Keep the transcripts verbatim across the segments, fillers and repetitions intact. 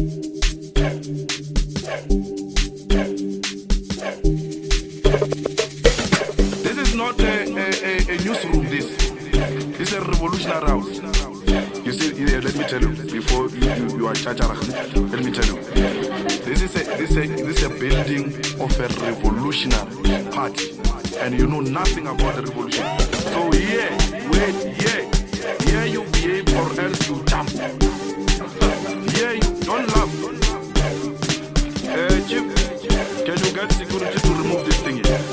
This is not a, a, a, a newsroom, this. It's a revolutionary house. You see, yeah, let me tell you, before you, you, you are Chajarach, let me tell you. This is, a, this, is a, this is a building of a revolutionary party. And you know nothing about the revolution. So yeah, wait, yeah, yeah, you behave or else you jump. Yeah, you don't laugh. Uh, Chief, can you get security to remove this thing here?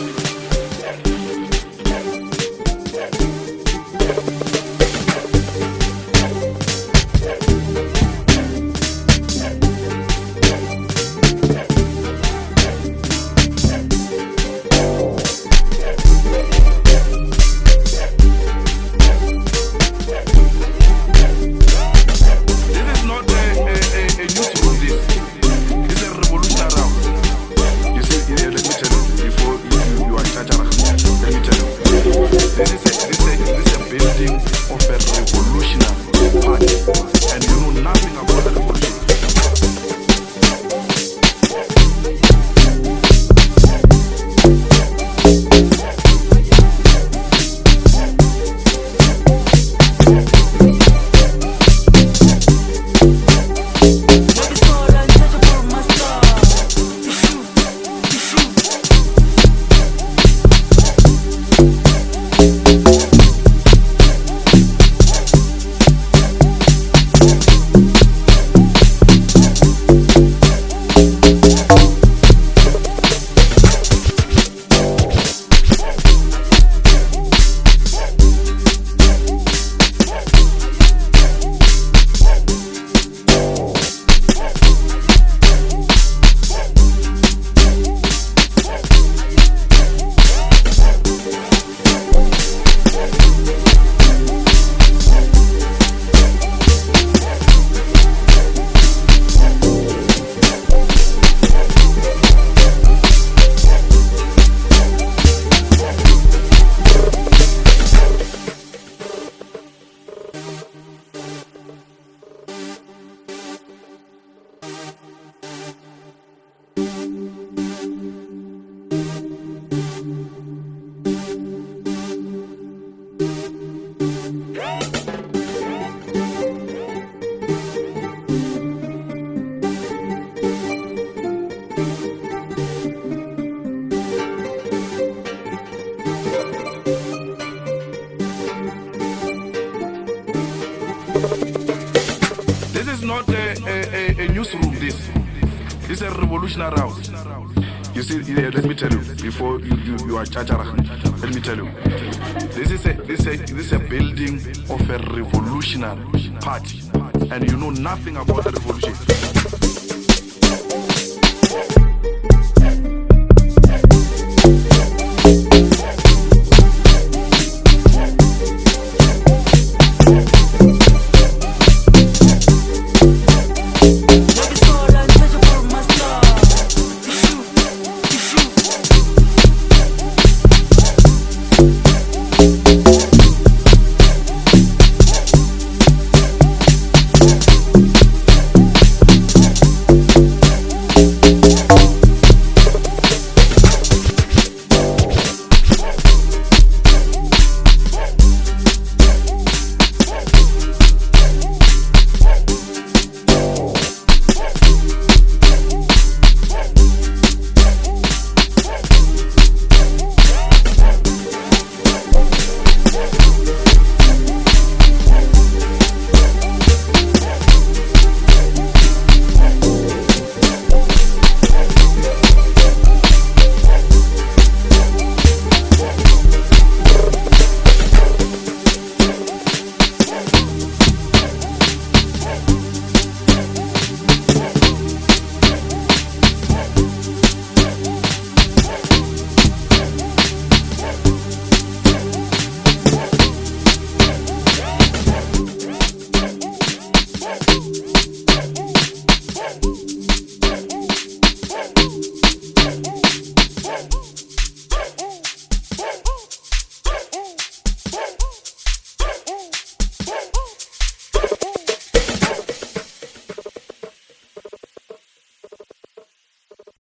Not a, a, a newsroom, this. It's a revolutionary house. You see, yeah, let me tell you, before you, you, you are Chajarach, let me tell you. This is, a, this, is a, this is a building of a revolutionary party. And you know nothing about the revolution.